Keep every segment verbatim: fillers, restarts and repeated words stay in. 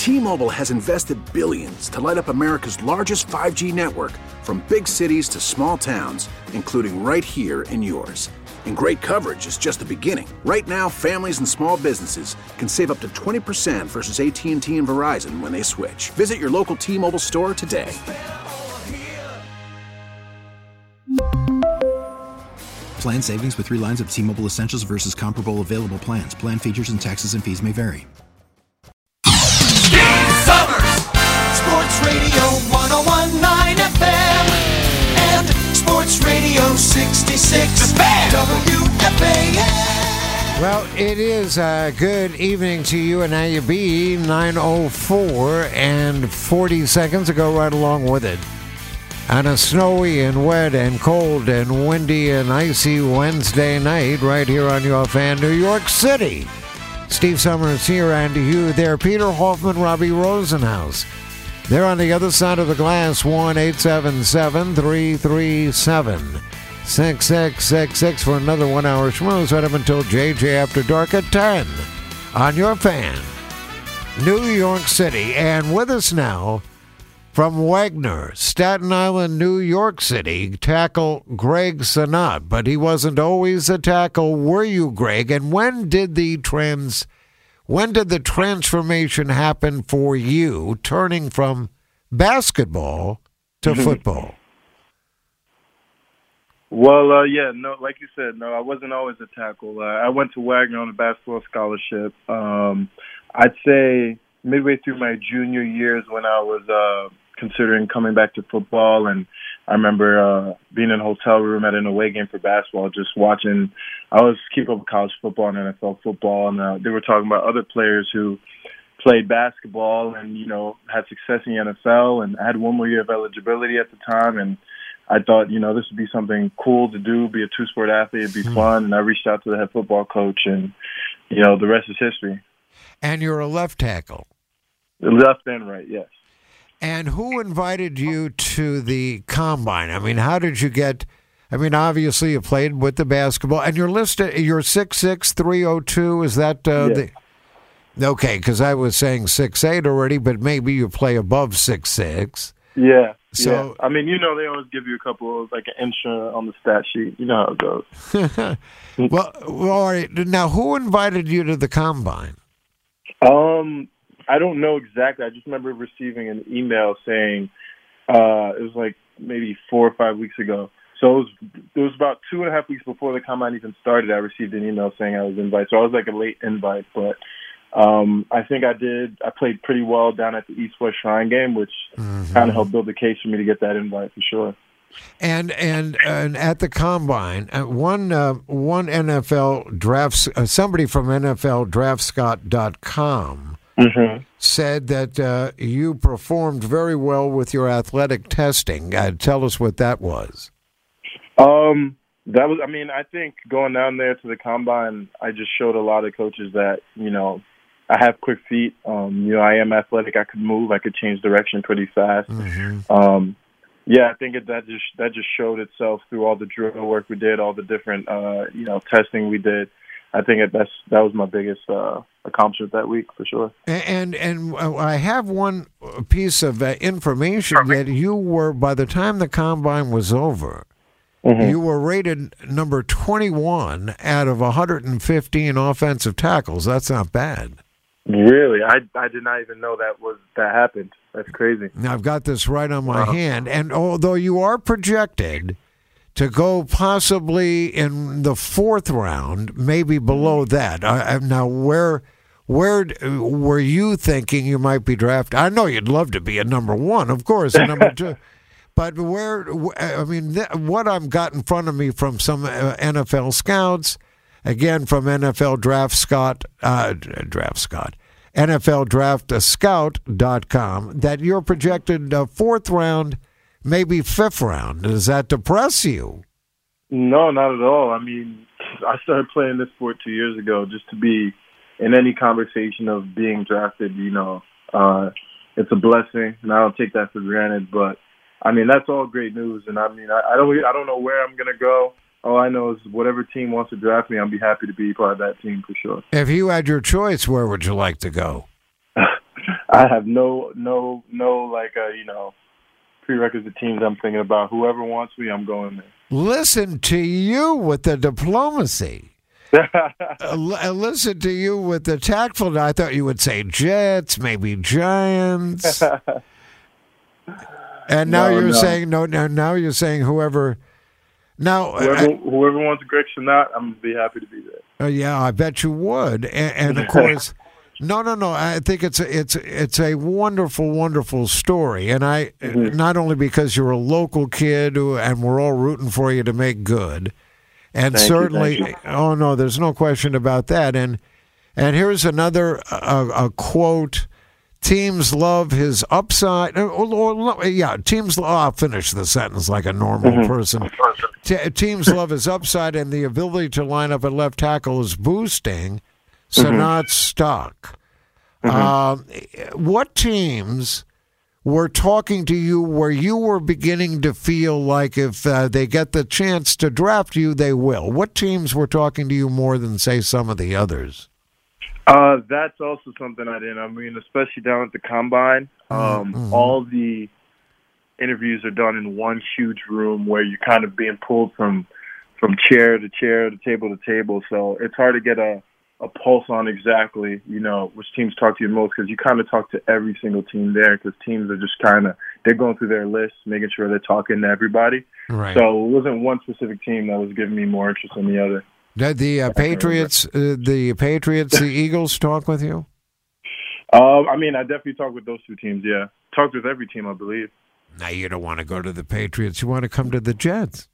T-Mobile has invested billions to light up America's largest five G network, from big cities to small towns, including right here in yours. And great coverage is just the beginning. Right now, families and small businesses can save up to twenty percent versus A T and T and Verizon when they switch. Visit your local T-Mobile store today. Plan savings with three lines of T-Mobile Essentials versus comparable available plans. Plan features and taxes and fees may vary. Steve Summers, Sports Radio one oh one point nine F M and Sports Radio sixty-six W F A N. Well, it is a good evening to you, and now you be nine oh four and forty seconds ago right along with it. On a snowy and wet and cold and windy and icy Wednesday night right here on your fan, New York City. Steve Summers here and you there. Peter Hoffman, Robbie Rosenhaus. They're on the other side of the glass. one eight seven seven, three three seven, six six six six for another one-hour schmooze right up until J J After Dark at ten on your fan, New York City. And with us now, from Wagner, Staten Island, New York City, tackle Greg Senat. But he wasn't always a tackle, were you, Greg? And when did the trans, when did the transformation happen for you, turning from basketball to Mm-hmm. football? Well, uh, yeah, no, like you said, no, I wasn't always a tackle. Uh, I went to Wagner on a basketball scholarship. Um, I'd say midway through my junior years when I was uh, considering coming back to football, and I remember uh, being in a hotel room at an away game for basketball, just watching. I was keep up with college football and N F L football, and uh, they were talking about other players who played basketball and, you know, had success in the N F L, and I had one more year of eligibility at the time, and I thought, you know, this would be something cool to do, be a two-sport athlete, it'd be mm-hmm. fun, and I reached out to the head football coach, and, you know, the rest is history. And you're a left tackle. Left and right, yes. And who invited you to the combine? I mean, how did you get? I mean, obviously you played with the basketball, and you're listed. You're six six, three oh two. Is that uh, yeah. the? Okay, because I was saying six eight already, but maybe you play above six six. Yeah. So yeah. I mean, you know, they always give you a couple of like an inch on the stat sheet. You know how it goes. well, well, all right. Now, who invited you to the combine? Um. I don't know exactly. I just remember receiving an email saying uh, it was like maybe four or five weeks ago. So it was, it was about two and a half weeks before the combine even started. I received an email saying I was invited. So I was like a late invite, but um, I think I did. I played pretty well down at the East West Shrine game, which mm-hmm. kind of helped build the case for me to get that invite for sure. And and and at the combine, uh, one uh, one N F L drafts uh, somebody from N F L draft scott dot com. Mm-hmm. said that uh, you performed very well with your athletic testing. Uh, tell us what that was. Um, that was, I mean, I think going down there to the combine, I just showed a lot of coaches that, you know, I have quick feet. Um, you know, I am athletic. I could move. I could change direction pretty fast. Mm-hmm. Um, yeah, I think it, that just that just showed itself through all the drill work we did, all the different, uh, you know, testing we did. I think it, that's that was my biggest uh, accomplishment that week for sure. And and I have one piece of uh, information that you were, by the time the combine was over, mm-hmm. you were rated number twenty-one out of one hundred fifteen offensive tackles. That's not bad. Really, I I did not even know that was that happened. That's crazy. Now I've got this right on my wow. hand, and although you are projected to go possibly in the fourth round, maybe below that. Uh, now, where where were you thinking you might be drafted? I know you'd love to be a number one, of course, a number two. But where, I mean, th- what I've got in front of me from some uh, N F L scouts, again from N F L Draft Scott, uh, Draft Scott, N F L Draft Scout dot com, that you're projected uh, fourth round, maybe fifth round. Does that depress you? No, not at all. I mean, I started playing this sport two years ago just to be in any conversation of being drafted. You know, uh, it's a blessing, and I don't take that for granted. But I mean, that's all great news. And I mean, I, I don't, I don't know where I'm gonna go. All I know is whatever team wants to draft me, I'll be happy to be part of that team for sure. If you had your choice, where would you like to go? I have no, no, no, like, uh, you know, prerequisite teams I'm thinking about. Whoever wants me, I'm going there. Listen to you with the diplomacy. uh, listen to you with the tactful. I thought you would say Jets, maybe Giants. And now no, you're no. saying no. Now, now you're saying whoever. Now, whoever, I, whoever wants Greg Schiano, I'm gonna be happy to be there. Uh, yeah, I bet you would. And, and of course, no, no, no. I think it's a, it's it's a wonderful, wonderful story. And I mm-hmm. not only because you're a local kid, who, and we're all rooting for you to make good, and thank certainly, you, you. oh no, there's no question about that. And and here's another a, a quote. Teams love his upside. Or, or, yeah, teams. Oh, I'll finish the sentence like a normal mm-hmm. person. T- teams love his upside, and the ability to line up at left tackle is boosting, so mm-hmm. not stuck. Mm-hmm. Uh, what teams were talking to you where you were beginning to feel like if uh, they get the chance to draft you, they will? What teams were talking to you more than, say, some of the others? Uh, that's also something I didn't. I mean, especially down at the Combine, um, mm-hmm. all the interviews are done in one huge room where you're kind of being pulled from from chair to chair, to table to table. So it's hard to get a, a pulse on exactly, you know, which teams talk to you most, because you kind of talk to every single team there, because teams are just kind of, they're going through their list, making sure they're talking to everybody. Right. So it wasn't one specific team that was giving me more interest than the other. Did the uh, Patriots, uh, the Patriots, the Eagles talk with you? Uh, I mean, I definitely talked with those two teams, yeah. Talked with every team, I believe. Now, you don't want to go to the Patriots. You want to come to the Jets.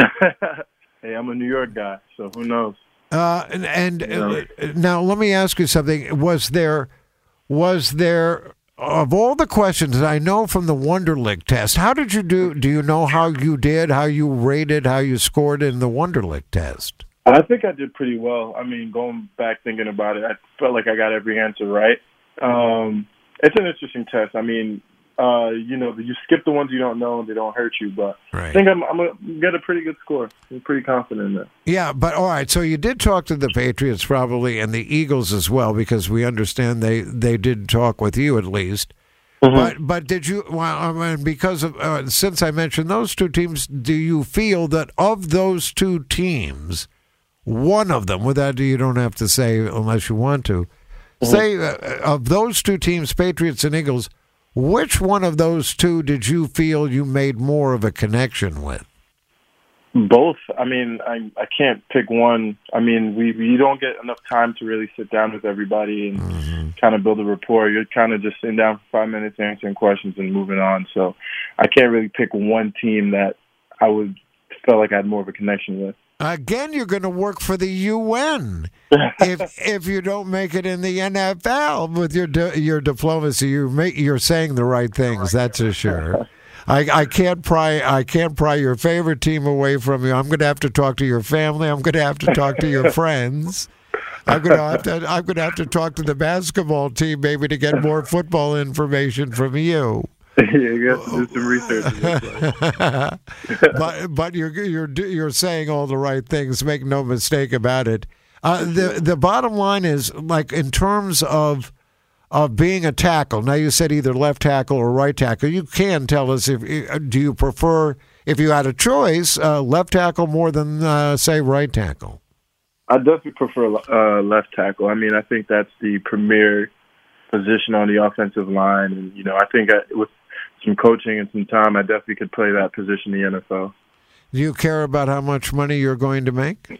Hey, I'm a New York guy, so who knows? Uh, and and uh, now, let me ask you something. Was there, was there, of all the questions I know from the Wonderlic test, how did you do? Do you know how you did, how you rated, how you scored in the Wonderlic test? I think I did pretty well. I mean, going back thinking about it, I felt like I got every answer right. Um, it's an interesting test. I mean, uh, you know, you skip the ones you don't know and they don't hurt you, but right. I think I'm, I'm going to get a pretty good score. I'm pretty confident in that. Yeah, but all right, so you did talk to the Patriots probably and the Eagles as well, because we understand they, they did talk with you at least. Mm-hmm. But but did you, well, I mean, because of, uh, since I mentioned those two teams, do you feel that of those two teams, one of them, with that you don't have to say unless you want to, mm-hmm. say uh, of those two teams, Patriots and Eagles, which one of those two did you feel you made more of a connection with? Both. I mean, I I can't pick one. I mean, we you don't get enough time to really sit down with everybody and mm-hmm. kind of build a rapport. You're kind of just sitting down for five minutes, answering questions, and moving on. So I can't really pick one team that I would felt like I had more of a connection with. Again, you're going to work for the U N if if you don't make it in the N F L with your di- your diplomacy. You make you're saying the right things. That's for sure. I, I can't pry I can't pry your favorite team away from you. I'm going to have to talk to your family. I'm going to have to talk to your friends. I'm going to have to I'm going to have to talk to the basketball team maybe to get more football information from you. Yeah, you got to do some research. but but you're you're you're saying all the right things. Make no mistake about it. Uh, the the bottom line is, like, in terms of of being a tackle. Now you said either left tackle or right tackle. You can tell us if do you prefer, if you had a choice, uh, left tackle more than uh, say right tackle. I definitely prefer uh, left tackle. I mean, I think that's the premier position on the offensive line, and you know, I think I, with some coaching and some time, I definitely could play that position in the N F L. Do you care about how much money you're going to make?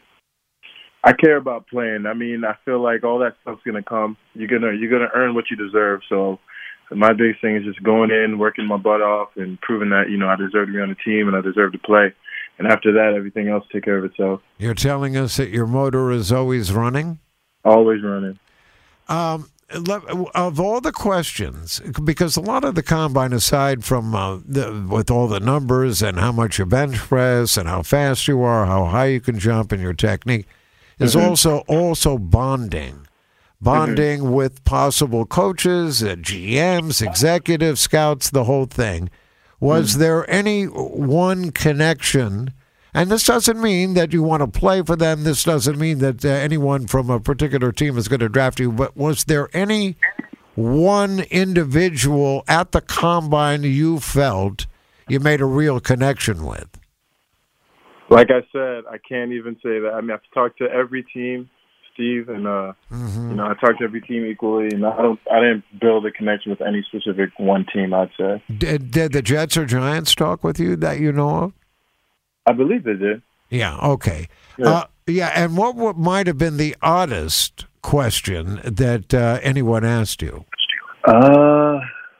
I care about playing. I mean, I feel like all that stuff's gonna come. You're gonna you're gonna earn what you deserve. So my biggest thing is just going in, working my butt off, and proving that, you know, I deserve to be on the team and I deserve to play. And after that, everything else take care of itself. You're telling us that your motor is always running? Always running. Um. Of all the questions, because a lot of the combine, aside from uh, the, with all the numbers and how much you bench press and how fast you are, how high you can jump and your technique, is mm-hmm. also also bonding. Bonding mm-hmm. with possible coaches, uh, G Ms, executives, scouts, the whole thing. Was mm-hmm. there any one connection? And this doesn't mean that you want to play for them. This doesn't mean that uh, anyone from a particular team is going to draft you. But was there any one individual at the combine you felt you made a real connection with? Like I said, I can't even say that. I mean, I've talked to every team, Steve, and uh, mm-hmm. you know, I talked to every team equally, and I don't, I didn't build a connection with any specific one team, I'd say. Did, did the Jets or Giants talk with you that you know of? I believe they did. Yeah. Okay. Yeah. Uh, yeah. And what, what might have been the oddest question that uh, anyone asked you? Uh,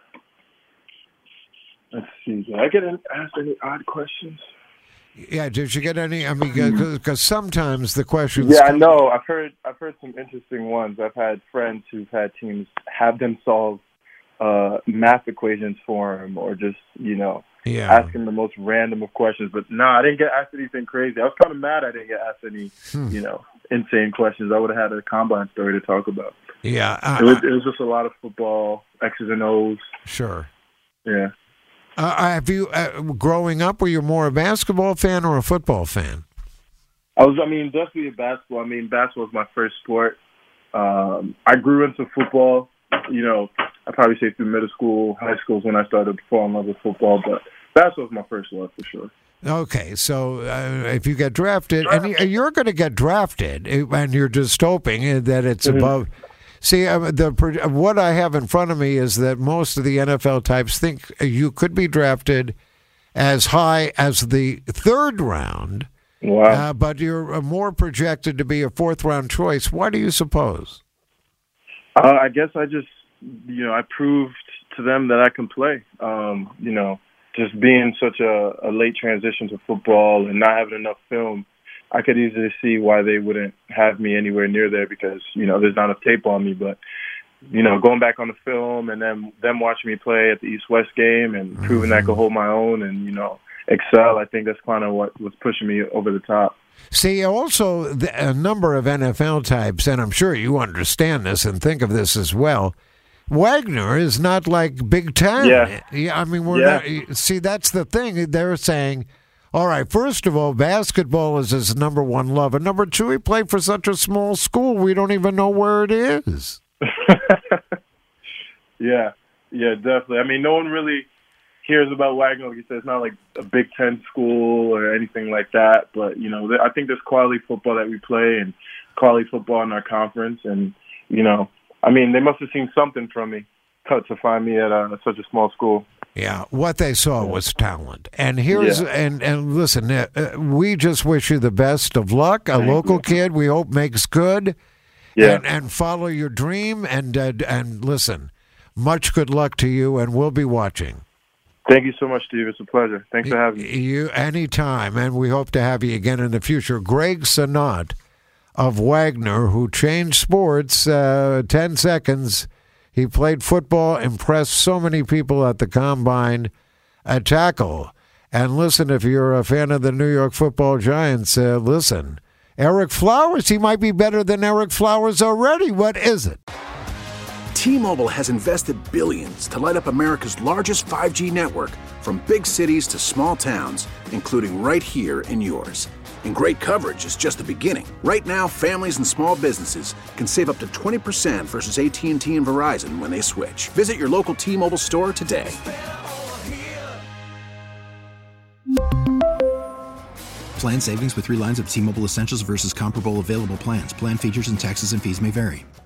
let's see. Did I get asked any odd questions? Yeah, did you get any? I mean, because sometimes the questions. Yeah, I know. I've heard. I've heard some interesting ones. I've had friends who've had teams have them solve uh, math equations for them, or just you know, yeah. asking the most random of questions. But no, I didn't get asked anything crazy. I was kind of mad I didn't get asked any, hmm. you know, insane questions. I would have had a combine story to talk about. Yeah, uh, it was. It was just a lot of football, X's and O's. Sure. Yeah. Uh, have you, uh, growing up, were you more a basketball fan or a football fan? I was, I mean, definitely a basketball. I mean, basketball was my first sport. Um, I grew into football, you know, I'd probably say through middle school, high school is when I started to fall in love with football, but basketball was my first love for sure. Okay, so uh, if you get drafted, and you're going to get drafted, and you're just hoping that it's mm-hmm. above. See, uh, the what I have in front of me is that most of the N F L types think you could be drafted as high as the third round, wow. uh, but you're more projected to be a fourth-round choice. Why do you suppose? Uh, I guess I just, you know, I proved to them that I can play. Um, you know, just being such a, a late transition to football and not having enough film, I could easily see why they wouldn't have me anywhere near there because, you know, there's not enough tape on me. But, you know, going back on the film and then them watching me play at the East-West game and mm-hmm. proving that I could hold my own and, you know, excel, I think that's kind of what was pushing me over the top. See, also, the, a number of N F L types, and I'm sure you understand this and think of this as well, Wagner is not like Big Ten. Yeah. yeah I mean, we're yeah. not, see, that's the thing. They're saying, all right, first of all, basketball is his number one love. And number two, he played for such a small school, we don't even know where it is. yeah, yeah, definitely. I mean, no one really hears about Wagner. Like you said, it's not like a Big Ten school or anything like that. But, you know, I think there's quality football that we play and quality football in our conference. And, you know, I mean, they must have seen something from me to find me at uh, such a small school. Yeah, what they saw was talent. And here's yeah. and and listen, uh, we just wish you the best of luck. A Thank local you. kid, we hope makes good. Yeah, and, and follow your dream. And uh, and listen, much good luck to you. And we'll be watching. Thank you so much, Steve. It's a pleasure. Thanks for having me. You anytime, and we hope to have you again in the future. Greg Senat of Wagner, who changed sports uh, ten seconds. He played football, impressed so many people at the Combine, a tackle. And listen, if you're a fan of the New York Football Giants, uh, listen. Eric Flowers, he might be better than Eric Flowers already. What is it? T-Mobile has invested billions to light up America's largest five G network, from big cities to small towns, including right here in yours. And great coverage is just the beginning. Right now, families and small businesses can save up to twenty percent versus A T and T and Verizon when they switch. Visit your local T-Mobile store today. Plan savings with three lines of T-Mobile Essentials versus comparable available plans. Plan features and taxes and fees may vary.